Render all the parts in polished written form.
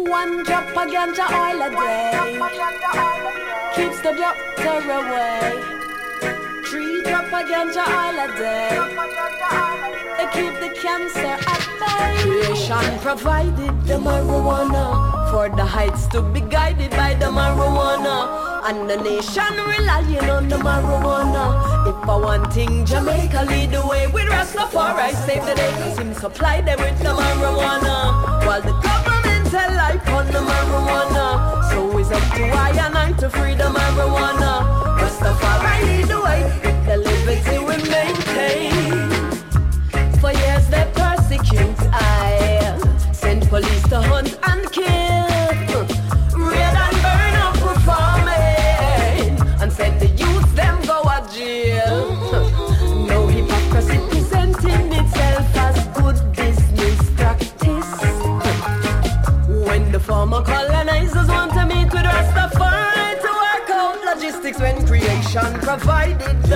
One drop of ganja oil a day keeps the doctor away. 3 drop of ganja oil a day, they keep the cancer at bay. Creation provided the marijuana for the heights to be guided by the marijuana, and the nation relying on the marijuana. If I want thing, Jamaica lead the way with Rastafari save the day, 'cause him supply them with the marijuana, while the government tell life on the marijuana. So it's up to I and I to free the marijuana. Rastafari lead the way with the liberty we maintain. For years they persecute I, send police to hunt and kill, raid and burn up for farming, and send the youth them go a jail. No hypocrisy presenting itself as good business practice. When the former colonizers want to meet with Rastafari to work out logistics, when creation provided the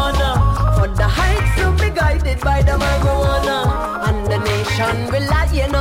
marijuana for the heights to be guided by the marijuana, and the nation relying